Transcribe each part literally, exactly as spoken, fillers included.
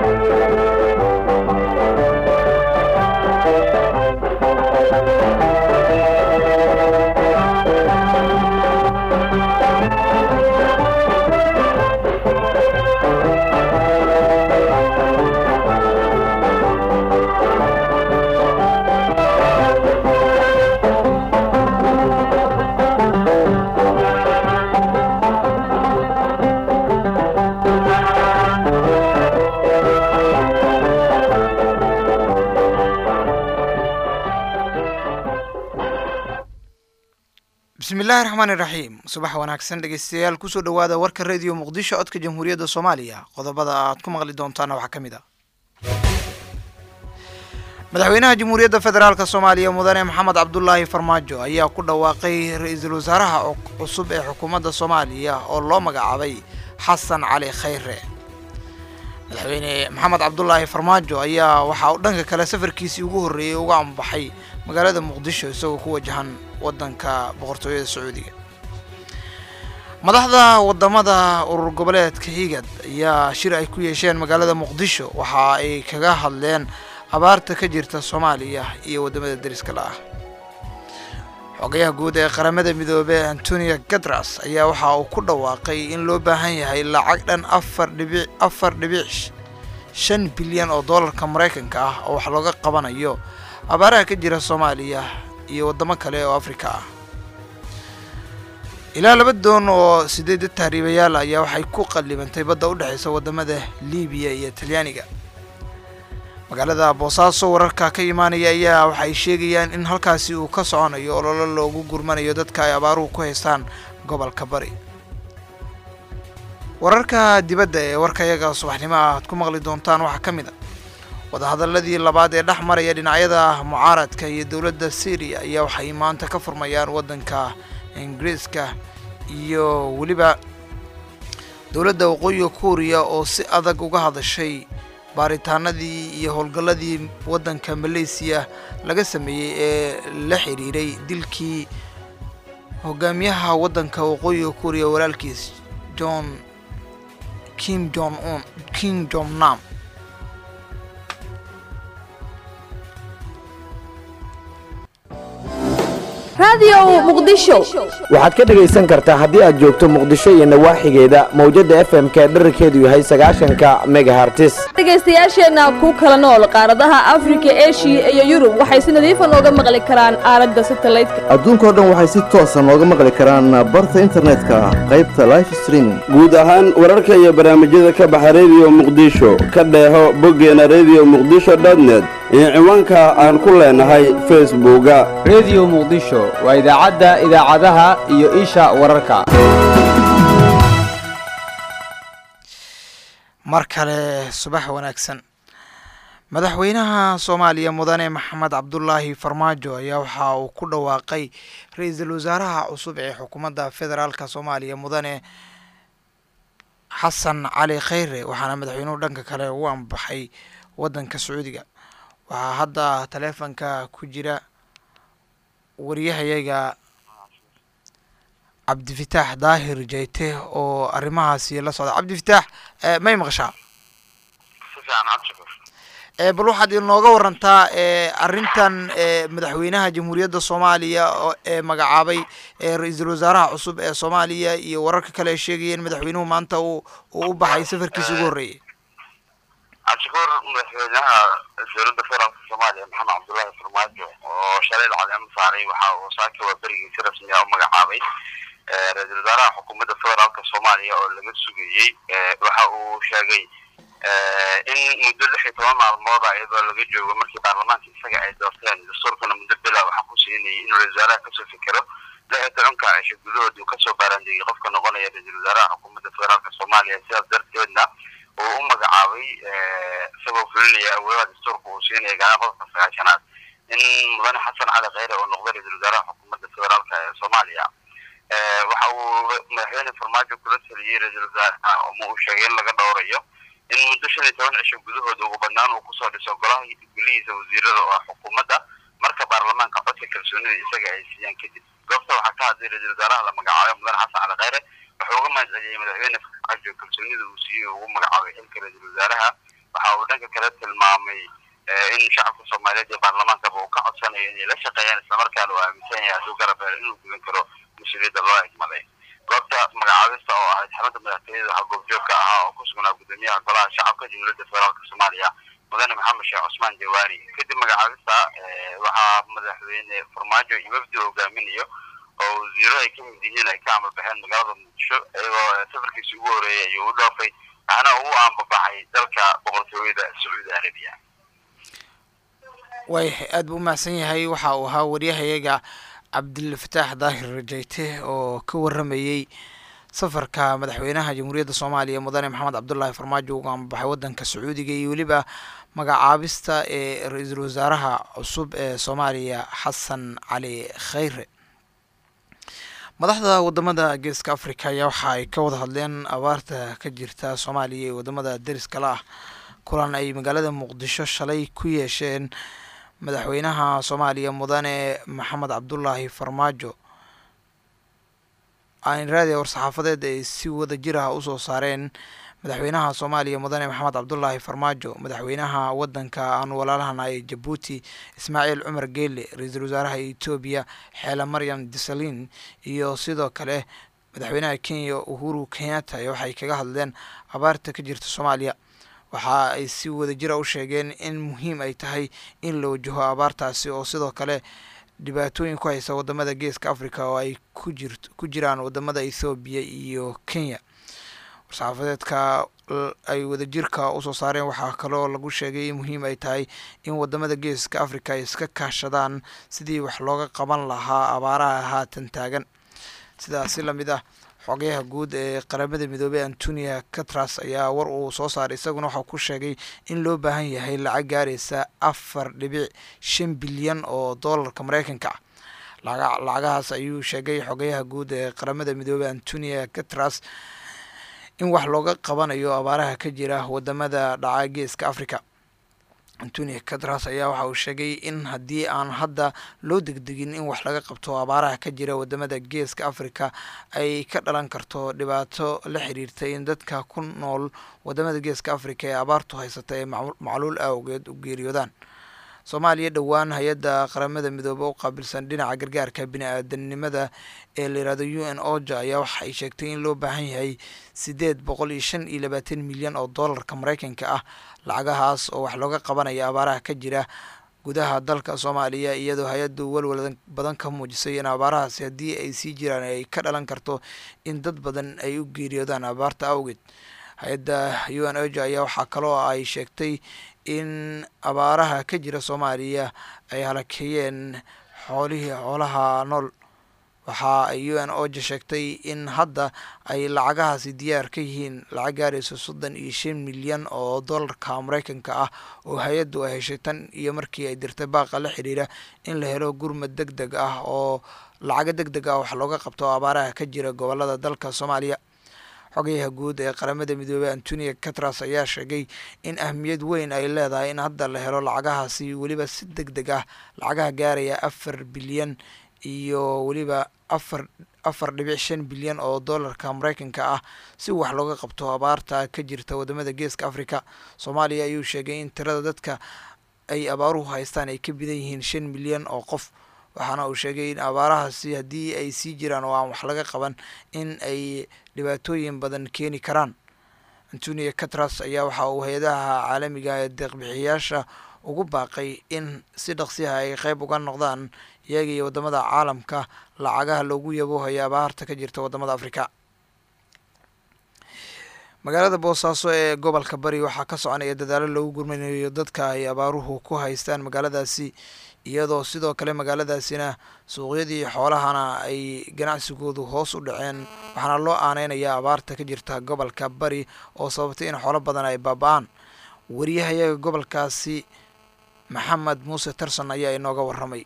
bismillaahir rahmaanir rahiim subax wanaagsan dhageystayaal ku soo dhawaada warka radio muqdisho codka jamhuuriyadda Soomaaliya qodobada aad ku maqli doontaan waxa kamid ah madaxweynaha jamhuuriyadda federaalka Soomaaliya mudane Maxamed Cabdullaahi Farmaajo ayaa ku dhawaaqay ra'iisul wasaaraha cusub ee xukuumadda Soomaaliya oo loo magacaabay Xasan Cali Khayre madaxweyne Maxamed Cabdullaahi Farmaajo ayaa waxa uu dhanka kale safarkiisii ugu horeeyay uga ambaxay magaalada Muqdisho isagoo ku wajahan wadanka boqortooyada Sacuudiga madaxda wadamada urur goboleedka Higad ayaa shir ay ku yeesheen magaalada Muqdisho waxa ay kaga hadleen abaarta ka jirta Soomaaliya iyo wadamada dariska ah xogayaha guud ee qaramada midoobay Antonio Guterres ayaa waxa uu ku dhawaaqay in loo baahan yahay lacag dhan afar dhibic shan bilyan oo doolarka Mareykanka ah oo wax looga qabanayo abaaraha ka jira Soomaaliya iyo wadamo kale oo Afrika ah ilaa laba doon oo sideed tahriibayaal ayaa waxay ku qalibantay badda u dhaxaysa wadamada Liibiya iyo Talyaaniga magaalada Boosaaso wararka ka imaanaya ayaa waxay sheegayaan in halkaasi uu ka soconayo olole loogu gurmanayo dadka ay abaaruhu ku haystaan gobolka Bari wararka dibadda ee warkayaga subaxnimo aad ku maqli doontaan waxa kamid ah wadahadaladii labaad ee dhaxmaraya dhinacyada mucaaradka iyo dawladda Syria ayaa waxay maanta ka furmayaan wadanka Ingiriiska iyo waliba dawladda waqooyiga Korea oo si adag uga hadashay baaritaanadii iyo howlgaladii wadanka Malaysia laga sameeyay ee la xiriiray dilkii hogaamiyaha wadanka waqooyiga Korea walaalkiis John Kim Jong Un Kim Jong Nam radio muqdisho waxaad ka dhageysan kartaa haddii aad joogto muqdisho iyo nawaaxigeeda mawjada F M ka dhererkeedu yahay sagaashanka megahertz dhageystayaasheena ku kala nool qaaradaha Afrika Asia iyo Yurub waxay si nadiif ah nooga maqli karaan aalada satellite-ka adduunka oo dhan waxay si toos ah nooga maqli karaan barta internetka qaybta live streaming guud ahaan wararka iyo barnaamijyada ka baxa radio muqdisho ka dheeho boggeena radio muqdisho dot net iyo ciwaanka aan ku leenahay Facebook-ga radio muqdisho waa idaacadda idaacadaha iyo isha wararka mar kale subax wanaagsan madaxweynaha Soomaaliya mudane Maxamed Cabdullaahi Farmaajo ayaa waxa uu ku dhawaaqay ra'iisul wasaaraha cusub ee xukuumadda federaalka Soomaaliya mudane Xasan Cali Khayre waxaana madaxweynuhu dhanka kale u ambaxay wadanka Sacuudiga waxa hadda taleefanka ku jira wariyahayaga عبد الفتاح ظاهر جيته أو أرمها سيلا صعد عبد الفتاح أه ما يمغشى سفيان عبد الشكور أه بلو حد النوغا ورنتا أه أرنتان أه مدحوينها جمهورية الصومالية أه مقعابي أه رئيس الوزراء عصب أه صومالية يورك كلا شيءين مدحوينهم مانتا وبحي سفر كيسيقوري عبد الشكور مدحوينها سيرود فرنسا الصومالية محمد عبد الله فرماجو وشالي العالم صاري وصاكي وبرقي سرسمي أو مقعابي رئيس الوزراء حكومة الفدرالية الصومالية oo laga sugayay waxa uu sheegay in muddo lix iyo toban maalmood iyadoo laga joogo markii baarlamaanka isaga ay doorteen dastuurkana muddo bila waxa ku siinayay in ra'iisul wasaaraha ka soo fikiro lix iyo tobanka cisho gudahood uu ka soo baaraandegay qofka noqonaya ra'iisul wasaaraha xukuumadda federaalka Soomaaliya sidaas darteedna uu u magacaabay sabab fulinaya awoodaha dastuurka uu siinayay qodobka sagaashanaad in mudane Xasan Cali Khayre oo noqday ra'iisul wasaaraha xukuumadda federaalka Soomaaliya waxa uu madaxweyne Farmaajo kula taliyay ra'iisul wasaaraha oo uu sheegay in laga dhowrayo in muddo shan iyo toban cisho gudahood ugu badnaan uu ku soo dhiso golaha golihiisa wasiirada oo xukuumadda marka baarlamaanka codka kalsoonida isaga ay siiyaan kadib goobta waxa ka hadlay ra'iisul wasaaraha la magacaabay mudane Xasan Cali Khayre wuxuu uga mahadceliyay madaxweyne Farmaajo kalsoonida uu siiyay ugu magacaabay xilka ra'iisul wasaaraha waxa uu dhanka kale tilmaamay in shacabka Soomaaliyeed iyo baarlamaanka uu ka codsanayo inay la shaqeeyaan isla markaana uu aaminsan yahay hadduu garab helo inuu gudan karo mas'uuliyadda loo egmaday goobta magacaabista oo ahayd xarunta madaxtooyada waxaa goobjoogka ahaa oo ku sugnaa gudoomiyaha golaha shacabka Jamhuuriyadda Federaalka Soomaaliya mudane Maxamed Sheekh Cusmaan Jawaari kadib magacaabista waxaa madaxweyne Farmaajo iyo wafdi hogaaminayo oo wasiiro ay ka mid yihiin ay ka amal baxeen magaalada Muqdisho iyagoo safarkiisa ugu horeeyay ayuu u dhoofay waxaana uu aanbabaxay dalka boqortooyada Sacuudi Arabiya way aad buu mahadsan yahay waxa uu ahaa wariyahayaga Cabdilfataax Daahir Rajayte oo ka waramayay safarka madaxweynaha Jamhuuriyadda Soomaaliya mudane Maxamed Cabdullaahi Farmaajo uga baxay wadanka Sacuudiga iyo waliba magacaabista ee ra'iisul wasaaraha cusub ee Soomaaliya Xasan Cali Khayre madaxda wadamada Geeska Afrika ayaa waxa ay ka wada hadleen abaarta ka jirta Soomaaliya iyo wadamada dariska la ah kulan ay magaalada Muqdisho shalay ku yeesheen madaxweynaha Soomaaliya mudane Maxamed Cabdullaahi Farmaajo aan raadiyo war-saxaafadeed ay si wada jir ah u soo saareen madaxweynaha Soomaaliya mudane Maxamed Cabdullaahi Farmaajo madaxweynaha wadanka aan walaalahana ee Djibouti Ismaaciil Cumar Geele ra'iisul wasaaraha Itoobiya Xeela Maryam Desalegn iyo sidoo kale madaxweynaha Kenya Uhuru Kenyatta waxay kaga hadleen abaarta ka jirta Soomaaliya waxa ay si wada jir ah u sheegeen in muhiim ay tahay in la wajaho abaartaasi oo sidoo kale dhibaatooyin ku haysa wadamada Geeska Afrika oo ay ku jirto ku jiraan wadamada Itoobiya iyo Kenya warsaxaafadeedka ay wada jirka u soo saareen waxa kale oo lagu sheegay in muhiim ay tahay in wadamada Geeska Afrika ay iska kaashadaan sidii wax looga qaban lahaa abaaraha haatan taagan sidaas la mid ah xogayaha guud ee qaramada midoobay Antonio Guterres ayaa war uu soo saaray isaguna waxa ku sheegay in loo baahan yahay lacag gaaraysa afar dhibic shan bilyan oo doolarka Mareykanka ah lacagahaas ayuu sheegay xogayaha guud ee qaramada midoobay Antonio Guterres in wax looga qabanayo abaaraha ka jira wadamada dhaca Geeska Afrika Antonio Guterres ayaa waxa uu sheegay in haddii aan hadda loo degdegin in wax laga qabto abaaraha ka jira wadamada Geeska Afrika ay ka dhalan karto dhibaato la xiriirta in dadka ku nool wadamada Geeska Afrika ee abaartu haysata ee macluul awgeed u geeriyoodaan Soomaaliya dhawaan hay'adda qaramada midoobay oo qaabilsan dhinaca gargaarka bini'aadanimada ee la yiraahdo U N OCHA ayaa waxa ay sheegtay in loo baahan yahay sideed boqol iyo shan iyo labaatan milyan oo doolarka Mareykanka ah lacagahaas oo wax looga qabanayo abaaraha ka jira gudaha dalka Soomaaliya iyadoo hay'addu walwal badan ka muujisay in abaarahaasi haddii ay sii jiraan ay ka dhalan karto in dad badan ay u geeriyoodaan abaarta awgeed hay'adda U N OCHA ayaa waxa kale oo ay sheegtay in abaaraha ka jira Soomaaliya ay halakeeyeen xoolihii xoolaha nool waxa ay U N OCHA sheegtay in hadda ay lacagahaasi diyaar ka yihiin lacag gaaraysa soddon iyo shan milyan oo doolarka Mareykanka ah oo hay'addu ay heshay tan iyo markii ay dirtay baaqa la xiriira in la helo gurmad degdeg ah oo lacag degdeg ah wax looga qabto abaaraha ka jira gobolada dalka Soomaaliya xogayaha guud ee qaramada midoobay Antonio Guterres ayaa sheegay in ahmiyad weyn ay leedahay in hadda la helo lacagahaasi waliba si degdeg ah lacagaha gaaraya afar bilyan iyo waliba afar afar dhibic shan bilyan oo doolarka Mareykanka ah si wax looga qabto abaarta ka jirta wadamada Geeska Afrika Soomaaliya ayuu sheegay in tirada dadka ay abaaruhu haystaan ay ka badan yihiin shan milyan oo qof waxaana uu sheegay in abaarahaasi haddii ay sii jiraan oo aan wax laga qaban in ay dhibaatooyin badan keeni karaan Antonio Guterres ayaa waxa uu hay'adaha caalamiga ee deeq-bixiyaasha ugu baaqay in si dhaqsi ah ay qayb uga noqdaan iyaga iyo wadamada caalamka lacagaha loogu yaboohayo abaarta ka jirta wadamada Afrika magaalada Boosaaso ee gobolka Bari waxaa ka soconaya dadaalo lagu gurmanayo dadka ay abaaruhu ku haystaan magaaladaasi iyadoo sidoo kale magaaladaasina suuqyadii xoolahana ay ganacsigoodu hoos u dhaceen waxaana loo aaneynayaa abaarta ka jirta gobolka Bari oo sababtay in xoolo badan ay baaba'aan wariyahayaga gobolkaasi Maxamed Muuse Tarsan ayaa inooga warramay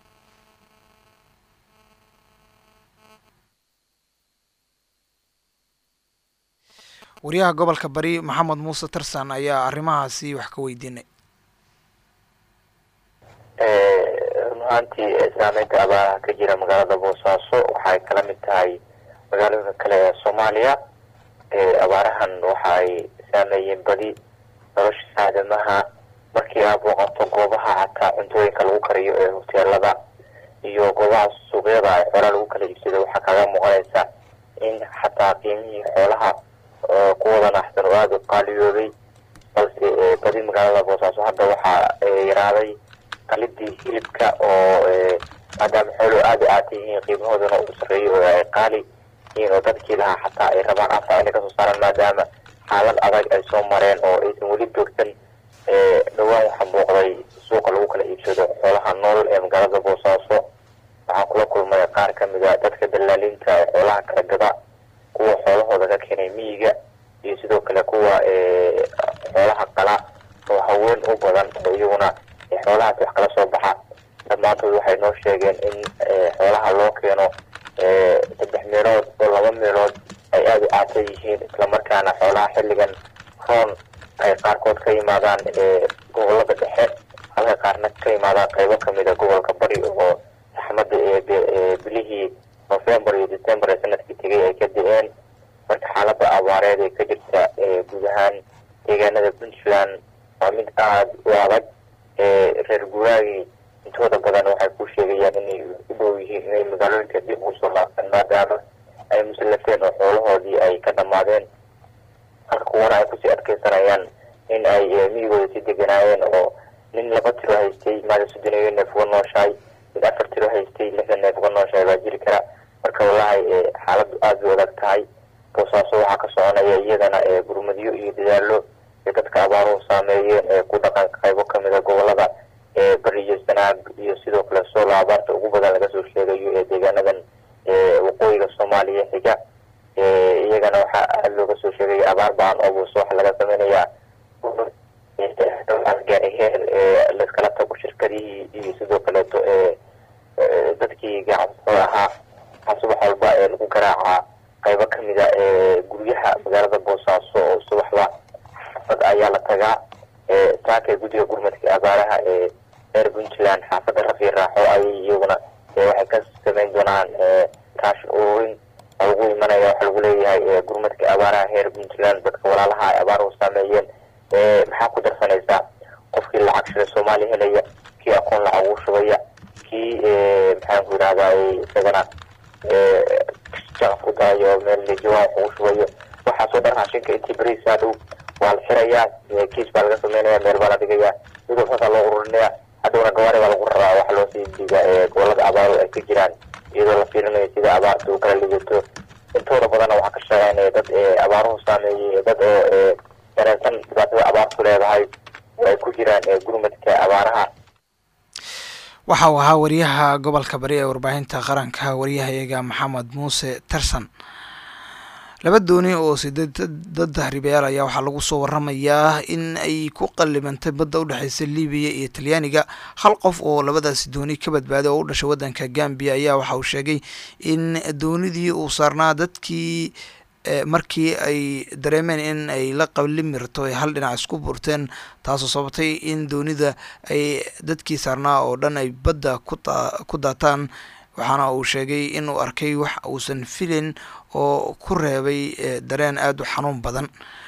wariyaha gobolka Bari Maxamed Muuse Tarsan ayaa arrimahaasi wax ka weydiinay runtii saameynta abaaraha ka jira magaalada Boosaaso waxay kala mid tahay magaalada kale ee Soomaaliya ee abaarahan waxay saameeyeen badi nolosha aadamaha markii aad booqato goobaha xataa cuntooyinka lagu kariyo ee hoteelada iyo goobaha suuqyada ay xoolaha lagu kala iibsado waxaa kaga muuqanaysa in xataa qiimihii xoolaha kuwada naxsan oo aada u qaaliyoobay balse badi magaalada boosaaso hadda waxaa yaraaday qalidii hilibka oo maadaama xoolo aada aata yihiin qiimahoodana uu sareeyo oo ay qaali yihiin oo dadkii lahaa xataa ay rabaan afta inay kasoo saaraan maadaama xaalad adag ay soo mareen oo aysan weli joogtan dhawaan waxaa booqday suuqa lagu kala iibsado xoolaha nool ee magaalada boosaaso waxaan kula kulmay qaar ka mid a dadka dalaaliinta ee xoolaha kala gada kuwa xoolahooda ka keenay miyiga iyo sidoo kale kuwa xoolaha qala oo haween u badan oo iyaguna xoolahaas wax kala soo baxa dhammaantood waxay noo sheegeen in xoolaha loo keeno saddex meelood oo laba meelood ay aada u aata yihiin islamarkaana xoolaha xilligan roon ay qaarkood ka yimaadaan gobolada dhexe halka qaarna ka yimaadaan qaybo kamid a gobolka bari oo saxmada ee bilihii november iyo december ee sanadkii tegay ay ka da-een marka xaalada abaareed ee ka jirta guud ahaan deegaanada puntland waa mid aada u adag reer guuraagii intooda badan waxay ku sheegayaan inay u dhow yihiin inay magaalooyinka dib ugu soo laabtaan maadaama ay musallafeen oo xoolahoodii ay ka dhammaadeen halka kuwana ay kusii adkeysanayaan in ay miyigooda sii deganaayeen oo nin laba tiro haystay maada soddon iyo neef uga nooshahay mid afar tiro haystay lixdan neef uga nooshahay baa jiri kara marka wallahi xaaladu aada u adag tahay boosaaso waxaa ka soconaya iyadana gurmadyo iyo dadaalo ee dadka abaaruhu saameeyeen ee ku dhaqanka qaybo kamid a gobolada ee bari iyo sanaag iyo sidoo kale soola abaarta ugu badan laga soo sheegayo ee deegaanadan waqooyiga soomaaliya xiga iyagana waxaa aada looga soo sheegaya abaar baan oo buuso waxa laga sameynayaa gaariheer laiskala tago shirkadihii iyo sidoo kaleeto dadkii gacantoda ahaa waxaa subax walba ee lagu garaacaa qaybo kamid a guryaha magaalada boosaaso oo subaxda xaafad ayaa la tagaa saaka guddiga gurmadka abaaraha ee reer puntland xaafada rafiir raaxo ayay iyaguna waxay ka sameyn doonaan kaashin ururin oo lagu imanaya waxa lagu leeyahay gurmadka abaaraha reer puntland dadka walaalaha ay abaaruhu saameeyeen maxaa ku darsanaysaa qofkii lacag shida soomaaliya helaya kii aqoon lacag ugu shubaya kii maxaan ku yidhahdaa isagana jaqaf u daayo meel jawaan wax ugu shubayo waxaasoo dhan raashinka intii beriisaa dhow waa la xirayaa kiis baa laga sameynaya meel baa la dhigayaa sidoo saasaa loo ururinaya hadhowna gawaari baa lagu raraa waxa loo sii diiga gobolada abaaru ay ka jiraan iyadoo la fiirinayo sida abaarta u kala lidato intooda badanna waxaa ka shaqeynaya dad abaaruhu saameeyey dad oo dareensan dhibaatada abaartu leedahay oo ay ku jiraan gurmadka abaaraha waxa uu ahaa wariyaha gobolka bari ee warbaahinta qaranka wariyahayaga maxamed muuse tarsan laba dooni oo sideed dad tahriibayaal ayaa waxaa lagu soo waramayaa in ay ku qalibantay badda u dhexeysa libiya iyo talyaaniga hal qof oo labadaasi dooni ka badbaaday oo u dhashay waddanka gambia ayaa waxa uu sheegay in doonidii uu saarnaa dadkii markii ay dareemeen in ay la qalimirto ay hal dhinac isku burteen taasoo sababtay in doonida ay dadkii saarnaa oo dhan ay badda ku daataan waxaana uu sheegay inuu arkay wax uusan filin oo ku reebay dareen aada u xanuun badan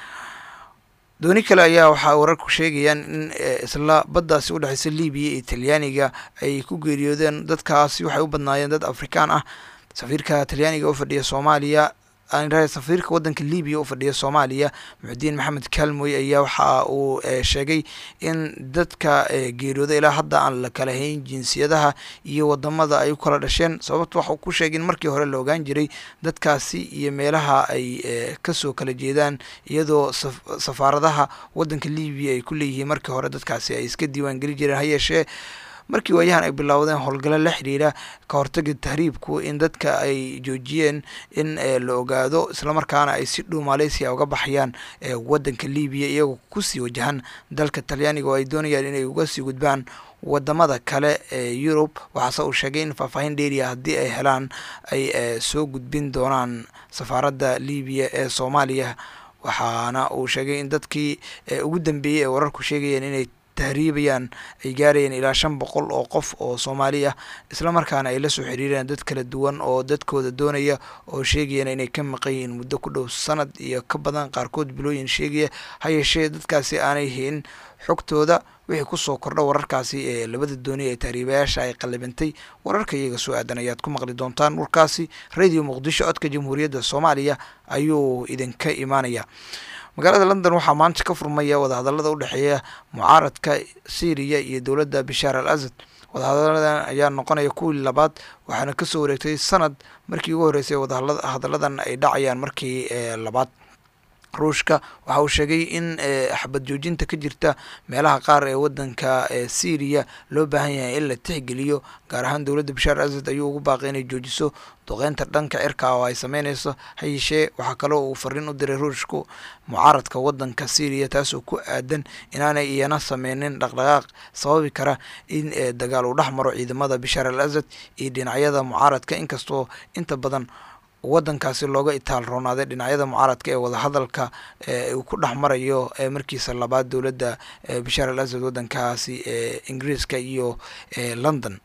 dooni kale ayaa waxaa wararku sheegayaan in isla baddaasi u dhexeysa libiya iyo talyaaniga ay ku geeriyoodeen dadkaasi waxay u badnaayeen dad afrikaan ah safiirka talyaaniga u fadhiya soomaaliya safiirka waddanka libiya u fadhiya soomaaliya muxudiin maxamed kaalmoy ayaa waxa uu sheegay in dadka geeriyooda ilaa hadda aan la kala hayn jinsiyadaha iyo wadamada ay u kala dhasheen sababta waxa uu ku sheegay in markii hore la ogaan jiray dadkaasi iyo meelaha ay kasoo kala jeedaan iyadoo safaaradaha waddanka libiya ay ku leeyihiin markii hore dadkaasi ay iska diiwaan geli jireen ha yeeshee markii waayahan ay bilowdeen howlgalo la xiriira ka hortaga tahriibku in dadka ay joojiyeen in la ogaado islamarkaana ay si dhow maaleysiya uga baxayaan waddanka libiya iyagoo kusii wajahan dalka talyaaniga oo ay doonayaan inay uga sii gudbaan wadamada kale ee yurub waxaase uu sheegay in faahfaahin dheeriya haddii ay helaan ay soo gudbin doonaan safaaradda libiya ee soomaaliya waxaana uu sheegay in dadkii ugu dambeeyey ee wararku sheegayeen inay tahriibayaan ay gaarayeen ilaa shan boqol oo qof oo soomaali ah islamarkaana ay la soo xiriireen dad kala duwan oo dadkooda doonaya oo sheegayeen inay ka maqan yihiin muddo ku dhow sanad iyo ka badan qaarkood bilooyin sheegaya ha yeeshee dadkaasi aanay hayn xogtooda wixii kusoo kordha wararkaasi ee labada dooni ee tahriibayaasha ay qalibantay wararka iyaga soo aadan ayaad ku maqli doontaan warkaasi radio muqdisho codka jamhuuriyadda soomaaliya ayuu idinka imaanaya magaalada london waxaa maanta ka furmaya wadahadalada u dhexeeya mucaaradka syriya iyo dowladda bishaar al asad wadahadaladan ayaa noqonaya kuwii labaad waxaana kasoo wareegtay sanad markii ugu horreysay wadahadaladan ay dhacayaan markii labaad ruushka waxa uu sheegay in xabad joojinta ka jirta meelaha qaar ee wadanka syriya loo baahan yahay in la tixgeliyo gaar ahaan dowladda bishaar asad ayuu ugu baaqay inay joojiso duqeynta dhanka cirka oo ay sameyneyso ha yeeshee waxaa kaloo uu fariin u diray ruushku mucaaradka wadanka syriya taasoo ku aadan inaanay iyana sameynin dhaqdhaqaaq sababi kara in dagaal uu dhex maro ciidamada bishaar al asad iyo dhinacyada mucaaradka inkastoo inta badan wadankaasi looga itaal roonaaday dhinacyada mucaaradka ee wadahadalka uu ku dhex marayo markiisa labaad dowladda bishaar al asad wadankaasi ee ingiriiska iyo london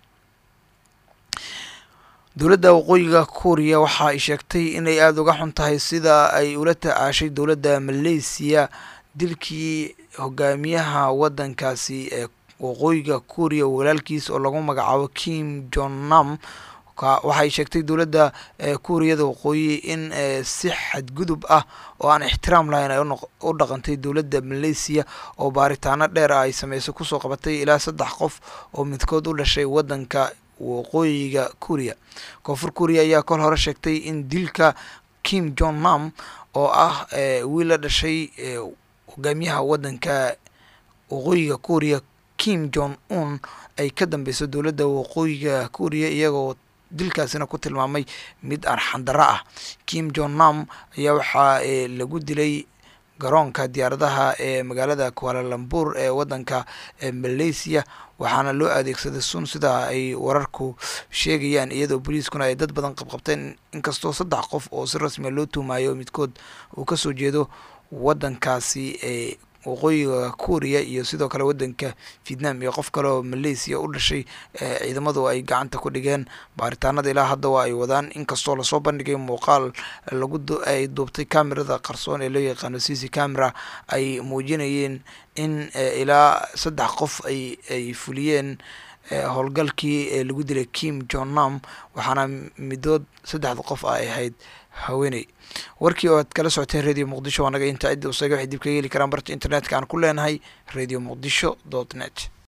dowladda waqooyiga kuuriya waxa ay sheegtay inay aada uga xun tahay sida ay ula tacaashay dowladda malaysiya dilkii hogaamiyaha wadankaasi ee waqooyiga kuuriya walaalkiis oo lagu magacaabo kim jong nam waxay sheegtay dowladda kuuriyada waqooyi in si xadgudub ah oo aan ixtiraam lahayn ay u dhaqantay dowladda malaysiya oo baaritaano dheer ah ay sameyso kusoo qabatay ilaa saddex qof oo midkood u dhashay wadanka waqooyiga kuuriya koonfur kuuriya ayaa kol hore sheegtay in dilka kim jong nam oo ah wiil la dhashay hogaamiyaha wadanka waqooyiga kuuriya kim jong un ay ka dambeyso dowladda waqooyiga kuuriya iyagoo dilkaasina ku tilmaamay mid arxandaro ah kim jong nam ayaa waxaa lagu dilay garoonka diyaaradaha ee magaalada kuala lumpur ee wadanka malaysia waxaana loo adeegsaday sun sida ay wararku sheegayaan iyadoo booliiskuna ay dad badan qabqabteen inkastoo saddex qof oo si rasmiya loo tuumayo midkood uu kasoo jeedo wadankaasi ee waqooyiga kuuriya iyo sidoo kale wadanka vietnam iyo qof kale oo malaysia u dhashay ciidamadu ay gacanta ku dhigeen baaritaanada ilaa hadda waa ay wadaan inkastoo lasoo bandhigay muuqaal lagu ay duubtay kamerada qarsoon ee loo yaqaano c c camera ay muujinayeen in ilaa saddex qof ay ay fuliyeen howlgalkii lagu dilay kim jong nam waxaana midood saddexda qof ay ahayd haweeney warkii oo aad kala socoteen radio muqdisho waa naga inta cidda usayga waxay dib kaga heli karaan barta internetka aan ku leenahay radio muqdisho dot net